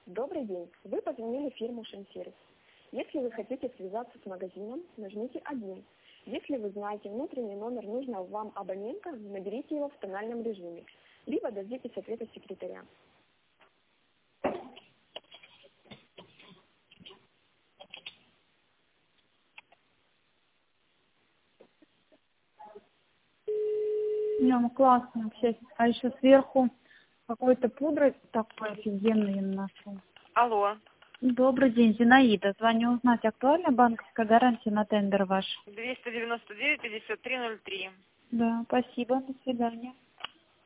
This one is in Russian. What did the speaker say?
Добрый день. Вы позвонили в фирму Шинсервис. Если вы хотите связаться с магазином, нажмите 1. Если вы знаете внутренний номер нужного вам абонента, наберите его в тональном режиме, либо дождитесь ответа секретаря. Ну, классно вообще. А еще сверху какой-то пудрой такой офигенный я нашел. Алло. Добрый день, Зинаида. Звоню узнать, актуальна банковская гарантия на тендер ваш? 299-5303. Да, спасибо. До свидания.